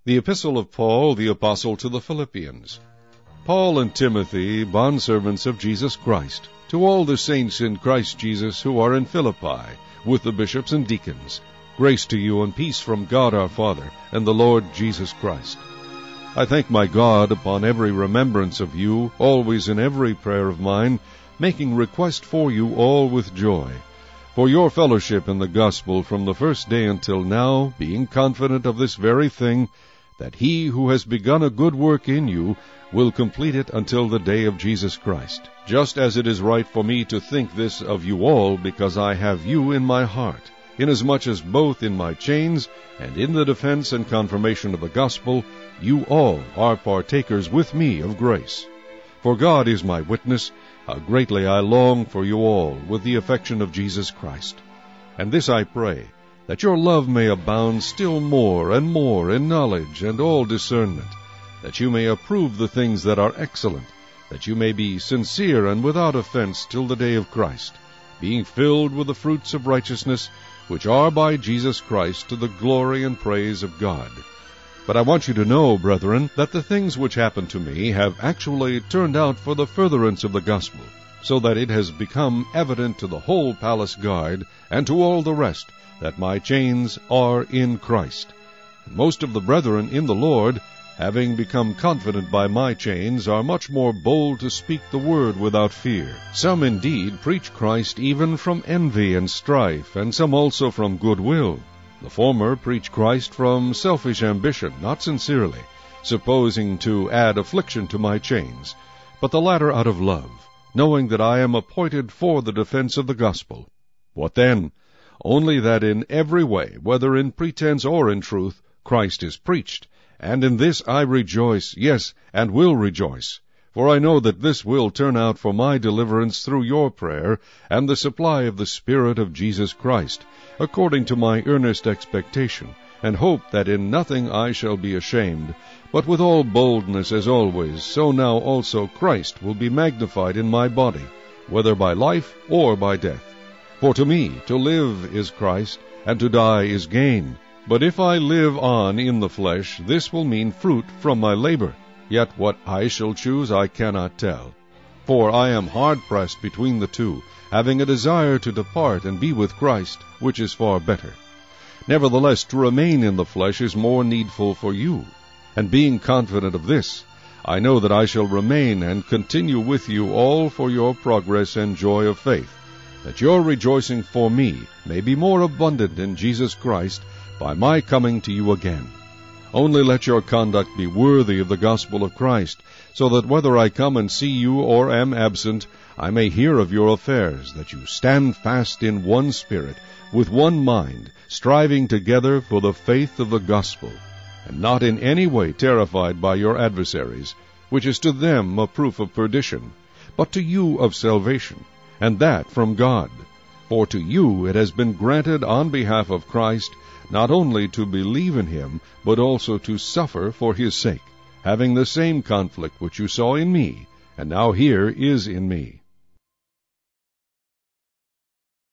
The Epistle of Paul, the Apostle to the Philippians. Paul and Timothy, bondservants of Jesus Christ, to all the saints in Christ Jesus who are in Philippi, with the bishops and deacons, grace to you and peace from God our Father and the Lord Jesus Christ. I thank my God upon every remembrance of you, always in every prayer of mine, making request for you all with joy, for your fellowship in the gospel from the first day until now, being confident of this very thing, that he who has begun a good work in you will complete it until the day of Jesus Christ. Just as it is right for me to think this of you all, because I have you in my heart, inasmuch as both in my chains and in the defense and confirmation of the gospel, you all are partakers with me of grace. For God is my witness, how greatly I long for you all with the affection of Jesus Christ. And this I pray, that your love may abound still more and more in knowledge and all discernment, that you may approve the things that are excellent, that you may be sincere and without offense till the day of Christ, being filled with the fruits of righteousness, which are by Jesus Christ to the glory and praise of God. But I want you to know, brethren, that the things which happened to me have actually turned out for the furtherance of the gospel, so that it has become evident to the whole palace guard and to all the rest that my chains are in Christ. And most of the brethren in the Lord, having become confident by my chains, are much more bold to speak the word without fear. Some indeed preach Christ even from envy and strife, and some also from good will. The former preach Christ from selfish ambition, not sincerely, supposing to add affliction to my chains, but the latter out of love, knowing that I am appointed for the defense of the gospel. What then? Only that in every way, whether in pretense or in truth, Christ is preached, and in this I rejoice, yes, and will rejoice. For I know that this will turn out for my deliverance through your prayer, and the supply of the Spirit of Jesus Christ, according to my earnest expectation, and hope that in nothing I shall be ashamed, but with all boldness as always, so now also Christ will be magnified in my body, whether by life or by death. For to me to live is Christ, and to die is gain. But if I live on in the flesh, this will mean fruit from my labor. Yet what I shall choose I cannot tell. For I am hard-pressed between the two, having a desire to depart and be with Christ, which is far better. Nevertheless, to remain in the flesh is more needful for you. And being confident of this, I know that I shall remain and continue with you all for your progress and joy of faith, that your rejoicing for me may be more abundant in Jesus Christ by my coming to you again. Only let your conduct be worthy of the gospel of Christ, so that whether I come and see you or am absent, I may hear of your affairs, that you stand fast in one spirit, with one mind, striving together for the faith of the gospel, and not in any way terrified by your adversaries, which is to them a proof of perdition, but to you of salvation, and that from God. For to you it has been granted on behalf of Christ, not only to believe in him, but also to suffer for his sake, having the same conflict which you saw in me, and now here is in me.